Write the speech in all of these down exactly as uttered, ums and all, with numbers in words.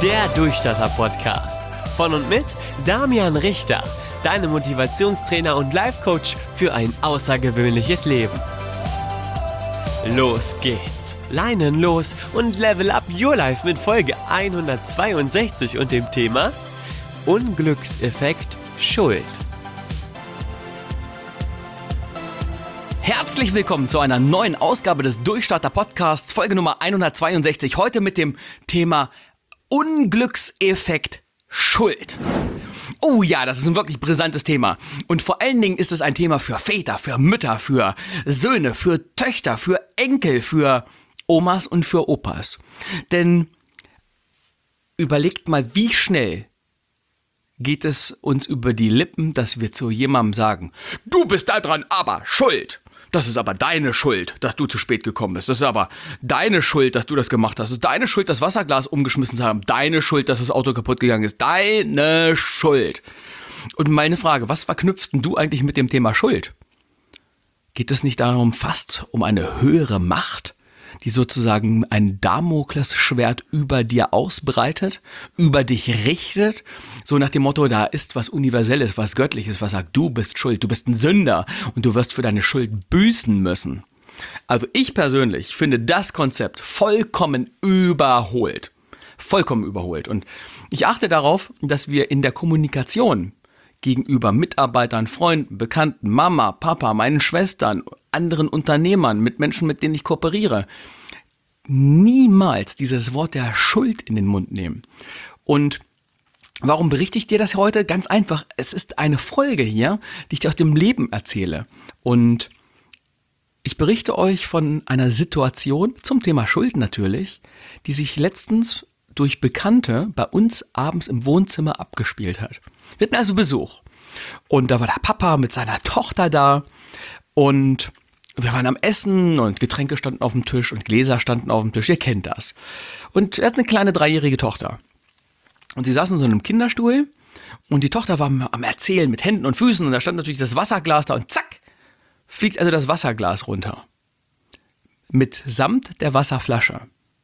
Der Durchstarter-Podcast. Von und mit Damian Richter, deinem Motivationstrainer und Life-Coach für ein außergewöhnliches Leben. Los geht's! Leinen los und level up your life mit Folge hundertzweiundsechzig und dem Thema Unglückseffekt Schuld. Herzlich willkommen zu einer neuen Ausgabe des Durchstarter-Podcasts, Folge Nummer hundertzweiundsechzig. Heute mit dem Thema Unglückseffekt Schuld. Oh ja, das ist ein wirklich brisantes Thema. Und vor allen Dingen ist es ein Thema für Väter, für Mütter, für Söhne, für Töchter, für Enkel, für Omas und für Opas. Denn überlegt mal, wie schnell geht es uns über die Lippen, dass wir zu jemandem sagen, du bist daran aber schuld. Das ist aber deine Schuld, dass du zu spät gekommen bist. Das ist aber deine Schuld, dass du das gemacht hast. Das ist deine Schuld, das Wasserglas umgeschmissen zu haben. Deine Schuld, dass das Auto kaputt gegangen ist. Deine Schuld. Und meine Frage, was verknüpfst denn du eigentlich mit dem Thema Schuld? Geht es nicht darum, fast um eine höhere Macht, die sozusagen ein Damoklesschwert über dir ausbreitet, über dich richtet, so nach dem Motto, da ist was Universelles, was Göttliches, was sagt, du bist schuld, du bist ein Sünder und du wirst für deine Schuld büßen müssen. Also ich persönlich finde das Konzept vollkommen überholt. Vollkommen überholt. Und ich achte darauf, dass wir in der Kommunikation gegenüber Mitarbeitern, Freunden, Bekannten, Mama, Papa, meinen Schwestern, anderen Unternehmern, mit Menschen, mit denen ich kooperiere, niemals dieses Wort der Schuld in den Mund nehmen. Und warum berichte ich dir das heute? Ganz einfach, es ist eine Folge hier, die ich dir aus dem Leben erzähle. Und ich berichte euch von einer Situation, zum Thema Schuld natürlich, die sich letztens durch Bekannte bei uns abends im Wohnzimmer abgespielt hat. Wir hatten also Besuch und da war der Papa mit seiner Tochter da und wir waren am Essen und Getränke standen auf dem Tisch und Gläser standen auf dem Tisch, ihr kennt das. Und er hat eine kleine dreijährige Tochter und sie saß in so einem Kinderstuhl und die Tochter war am Erzählen mit Händen und Füßen und da stand natürlich das Wasserglas da und zack, fliegt also das Wasserglas runter mitsamt der Wasserflasche.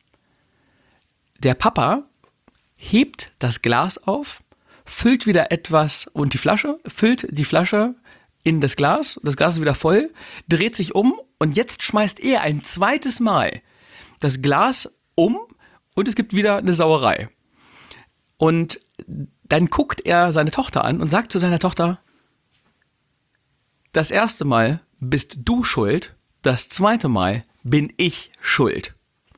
Der Papa hebt das Glas auf, füllt wieder etwas und die Flasche, füllt die Flasche in das Glas, das Glas ist wieder voll, dreht sich um und jetzt schmeißt er ein zweites Mal das Glas um und es gibt wieder eine Sauerei. Und dann guckt er seine Tochter an und sagt zu seiner Tochter, das erste Mal bist du schuld, das zweite Mal bin ich schuld.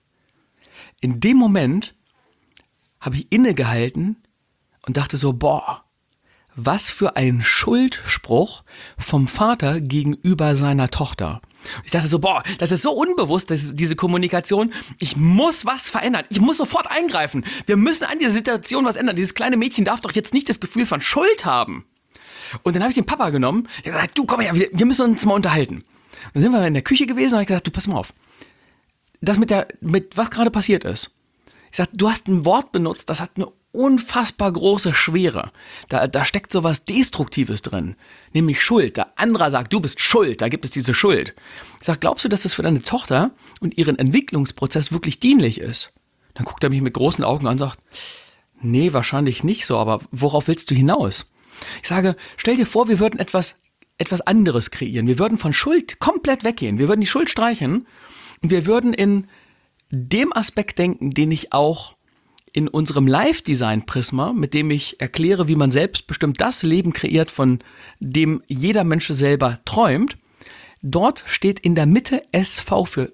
In dem Moment habe ich innegehalten und dachte so, boah, was für ein Schuldspruch vom Vater gegenüber seiner Tochter. Ich dachte so, boah, das ist so unbewusst, das ist diese Kommunikation. Ich muss was verändern. Ich muss sofort eingreifen. Wir müssen an dieser Situation was ändern. Dieses kleine Mädchen darf doch jetzt nicht das Gefühl von Schuld haben. Und dann habe ich den Papa genommen, der hat gesagt, du komm her, wir, wir müssen uns mal unterhalten. Und dann sind wir in der Küche gewesen und habe gesagt, du pass mal auf. Das mit der, mit was gerade passiert ist. Ich sag, du hast ein Wort benutzt, das hat eine unfassbar große Schwere. Da, da steckt sowas Destruktives drin, nämlich Schuld. Der andere sagt, du bist schuld, da gibt es diese Schuld. Ich sag, glaubst du, dass das für deine Tochter und ihren Entwicklungsprozess wirklich dienlich ist? Dann guckt er mich mit großen Augen an und sagt, nee, wahrscheinlich nicht so, aber worauf willst du hinaus? Ich sage, stell dir vor, wir würden etwas, etwas anderes kreieren. Wir würden von Schuld komplett weggehen. Wir würden die Schuld streichen und wir würden in dem Aspekt denken, den ich auch in unserem Live-Design-Prisma, mit dem ich erkläre, wie man selbstbestimmt das Leben kreiert, von dem jeder Mensch selber träumt, dort steht in der Mitte S V für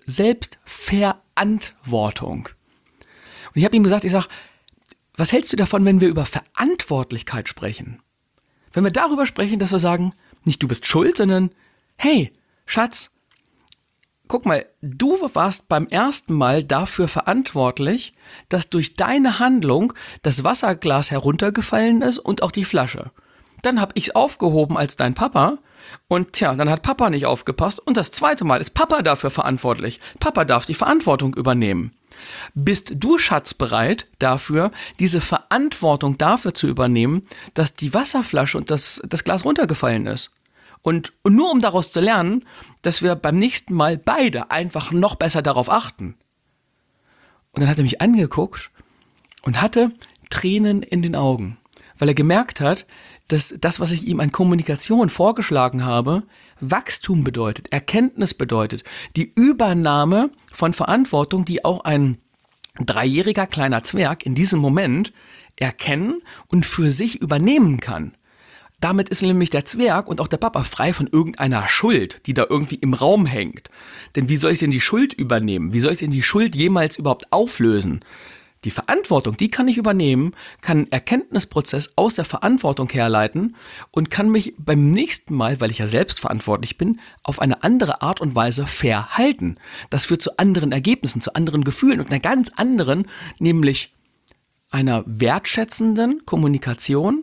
Selbstverantwortung. Und ich habe ihm gesagt, ich sage, was hältst du davon, wenn wir über Verantwortlichkeit sprechen? Wenn wir darüber sprechen, dass wir sagen, nicht du bist schuld, sondern hey, Schatz, guck mal, du warst beim ersten Mal dafür verantwortlich, dass durch deine Handlung das Wasserglas heruntergefallen ist und auch die Flasche. Dann habe ich es aufgehoben als dein Papa und tja, dann hat Papa nicht aufgepasst und das zweite Mal ist Papa dafür verantwortlich. Papa darf die Verantwortung übernehmen. Bist du, Schatz, bereit dafür, diese Verantwortung dafür zu übernehmen, dass die Wasserflasche und das, das Glas runtergefallen ist? Und, und nur um daraus zu lernen, dass wir beim nächsten Mal beide einfach noch besser darauf achten. Und dann hat er mich angeguckt und hatte Tränen in den Augen, weil er gemerkt hat, dass das, was ich ihm an Kommunikation vorgeschlagen habe, Wachstum bedeutet, Erkenntnis bedeutet, die Übernahme von Verantwortung, die auch ein dreijähriger kleiner Zwerg in diesem Moment erkennen und für sich übernehmen kann. Damit ist nämlich der Zwerg und auch der Papa frei von irgendeiner Schuld, die da irgendwie im Raum hängt. Denn wie soll ich denn die Schuld übernehmen? Wie soll ich denn die Schuld jemals überhaupt auflösen? Die Verantwortung, die kann ich übernehmen, kann einen Erkenntnisprozess aus der Verantwortung herleiten und kann mich beim nächsten Mal, weil ich ja selbst verantwortlich bin, auf eine andere Art und Weise verhalten. Das führt zu anderen Ergebnissen, zu anderen Gefühlen und einer ganz anderen, nämlich einer wertschätzenden Kommunikation,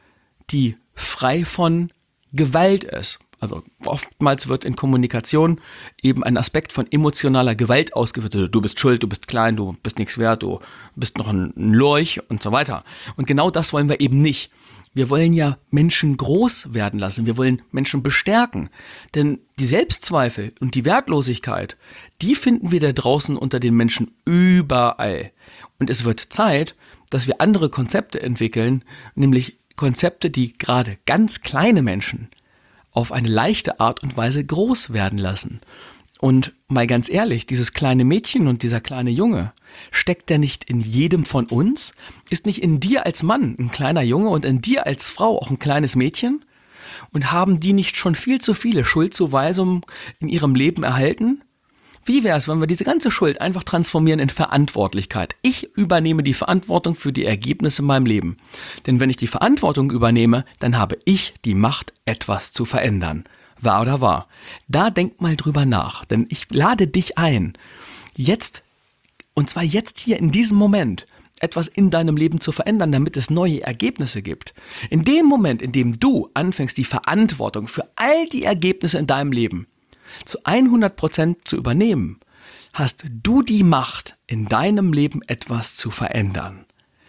die frei von Gewalt ist. Also oftmals wird in Kommunikation eben ein Aspekt von emotionaler Gewalt ausgeführt. Du bist schuld, du bist klein, du bist nichts wert, du bist noch ein Lurch und so weiter. Und genau das wollen wir eben nicht. Wir wollen ja Menschen groß werden lassen, wir wollen Menschen bestärken. Denn die Selbstzweifel und die Wertlosigkeit, die finden wir da draußen unter den Menschen überall. Und es wird Zeit, dass wir andere Konzepte entwickeln, nämlich Konzepte, die gerade ganz kleine Menschen auf eine leichte Art und Weise groß werden lassen. Und mal ganz ehrlich, dieses kleine Mädchen und dieser kleine Junge, steckt der nicht in jedem von uns? Ist nicht in dir als Mann ein kleiner Junge und in dir als Frau auch ein kleines Mädchen? Und haben die nicht schon viel zu viele Schuldzuweisungen in ihrem Leben erhalten? Wie wäre es, wenn wir diese ganze Schuld einfach transformieren in Verantwortlichkeit? Ich übernehme die Verantwortung für die Ergebnisse in meinem Leben. Denn wenn ich die Verantwortung übernehme, dann habe ich die Macht, etwas zu verändern. Wahr oder wahr? Da denk mal drüber nach, denn ich lade dich ein, jetzt, und zwar jetzt hier in diesem Moment, etwas in deinem Leben zu verändern, damit es neue Ergebnisse gibt. In dem Moment, in dem du anfängst, die Verantwortung für all die Ergebnisse in deinem Leben zu hundert Prozent zu übernehmen, hast du die Macht, in deinem Leben etwas zu verändern.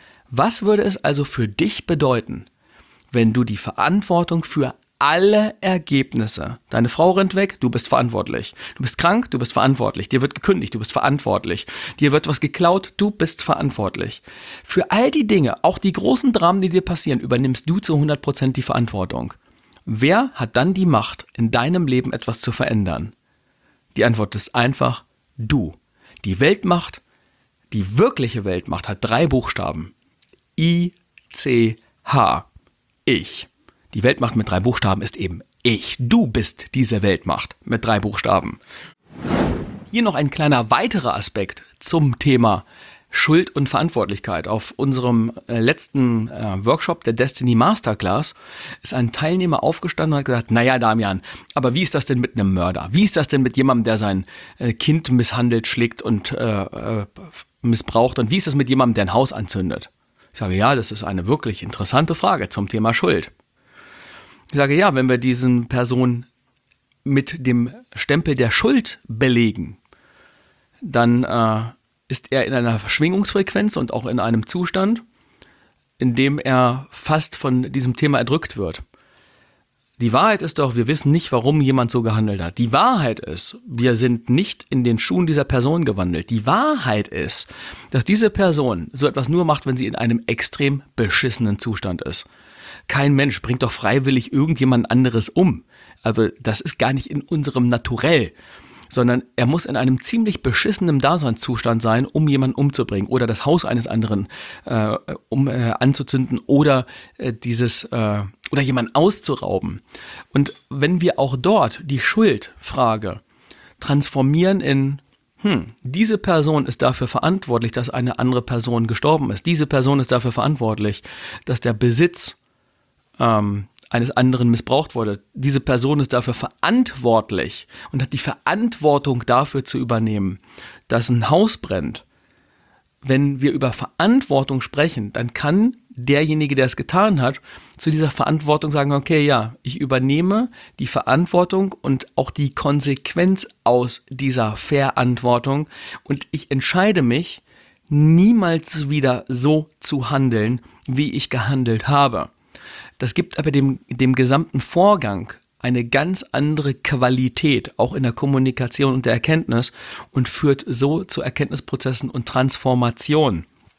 Was würde es also für dich bedeuten, wenn du die Verantwortung für alle Ergebnisse, deine Frau rennt weg, du bist verantwortlich, du bist krank, du bist verantwortlich, dir wird gekündigt, du bist verantwortlich, dir wird was geklaut, du bist verantwortlich. Für all die Dinge, auch die großen Dramen, die dir passieren, übernimmst du zu hundert Prozent die Verantwortung. Wer hat dann die Macht, in deinem Leben etwas zu verändern? Die Antwort ist einfach du. Die Weltmacht, die wirkliche Weltmacht hat drei Buchstaben. I C H. Ich. Die Weltmacht mit drei Buchstaben ist eben ich. Du bist diese Weltmacht mit drei Buchstaben. Hier noch ein kleiner weiterer Aspekt zum Thema Schuld und Verantwortlichkeit. Auf unserem äh, letzten äh, Workshop der Destiny Masterclass ist ein Teilnehmer aufgestanden und hat gesagt, naja Damian, aber wie ist das denn mit einem Mörder? Wie ist das denn mit jemandem, der sein äh, Kind misshandelt, schlägt und äh, äh, missbraucht? Und wie ist das mit jemandem, der ein Haus anzündet? Ich sage, ja, das ist eine wirklich interessante Frage zum Thema Schuld. Ich sage, ja, wenn wir diesen Person mit dem Stempel der Schuld belegen, dann äh, ist er in einer Schwingungsfrequenz und auch in einem Zustand, in dem er fast von diesem Thema erdrückt wird. Die Wahrheit ist doch, wir wissen nicht, warum jemand so gehandelt hat. Die Wahrheit ist, wir sind nicht in den Schuhen dieser Person gewandelt. Die Wahrheit ist, dass diese Person so etwas nur macht, wenn sie in einem extrem beschissenen Zustand ist. Kein Mensch bringt doch freiwillig irgendjemand anderes um. Also das ist gar nicht in unserem Naturell, sondern er muss in einem ziemlich beschissenen Daseinszustand sein, um jemanden umzubringen oder das Haus eines anderen äh, um äh, anzuzünden oder äh, dieses äh, oder jemanden auszurauben. Und wenn wir auch dort die Schuldfrage transformieren in hm, diese Person ist dafür verantwortlich, dass eine andere Person gestorben ist. Diese Person ist dafür verantwortlich, dass der Besitz ähm, eines anderen missbraucht wurde. Diese Person ist dafür verantwortlich und hat die Verantwortung dafür zu übernehmen, dass ein Haus brennt. Wenn wir über Verantwortung sprechen, dann kann derjenige, der es getan hat, zu dieser Verantwortung sagen, okay, ja, ich übernehme die Verantwortung und auch die Konsequenz aus dieser Verantwortung und ich entscheide mich, niemals wieder so zu handeln, wie ich gehandelt habe. Das gibt aber dem, dem gesamten Vorgang eine ganz andere Qualität, auch in der Kommunikation und der Erkenntnis und führt so zu Erkenntnisprozessen und Transformation.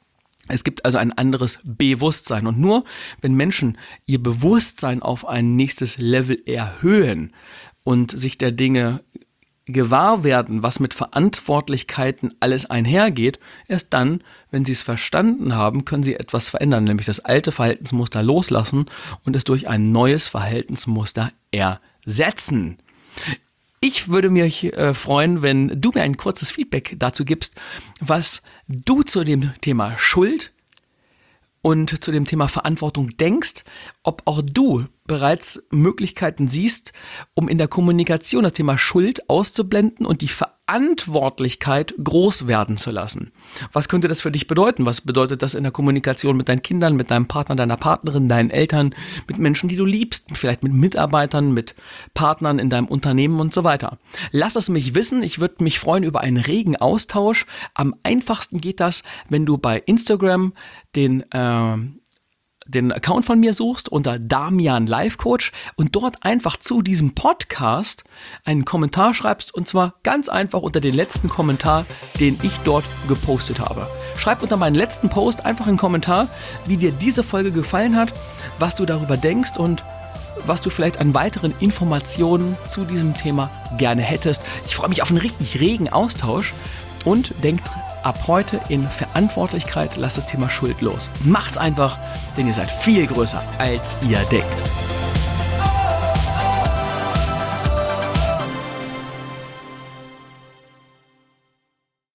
Es gibt also ein anderes Bewusstsein. Und nur wenn Menschen ihr Bewusstsein auf ein nächstes Level erhöhen und sich der Dinge gewahr werden, was mit Verantwortlichkeiten alles einhergeht, erst dann, wenn sie es verstanden haben, können sie etwas verändern, nämlich das alte Verhaltensmuster loslassen und es durch ein neues Verhaltensmuster ersetzen. Ich würde mich äh, freuen, wenn du mir ein kurzes Feedback dazu gibst, was du zu dem Thema Schuld und zu dem Thema Verantwortung denkst, ob auch du bereits Möglichkeiten siehst, um in der Kommunikation das Thema Schuld auszublenden und die Verantwortlichkeit groß werden zu lassen. Was könnte das für dich bedeuten? Was bedeutet das in der Kommunikation mit deinen Kindern, mit deinem Partner, deiner Partnerin, deinen Eltern, mit Menschen, die du liebst, vielleicht mit Mitarbeitern, mit Partnern in deinem Unternehmen und so weiter? Lass es mich wissen. Ich würde mich freuen über einen regen Austausch. Am einfachsten geht das, wenn du bei Instagram den äh, den Account von mir suchst unter Damian Life Coach und dort einfach zu diesem Podcast einen Kommentar schreibst, und zwar ganz einfach unter den letzten Kommentar, den ich dort gepostet habe. Schreib unter meinen letzten Post einfach einen Kommentar, wie dir diese Folge gefallen hat, was du darüber denkst und was du vielleicht an weiteren Informationen zu diesem Thema gerne hättest. Ich freue mich auf einen richtig regen Austausch und denk ab heute in Verantwortlichkeit, lasst das Thema Schuld los. Macht's einfach, denn ihr seid viel größer, als ihr denkt.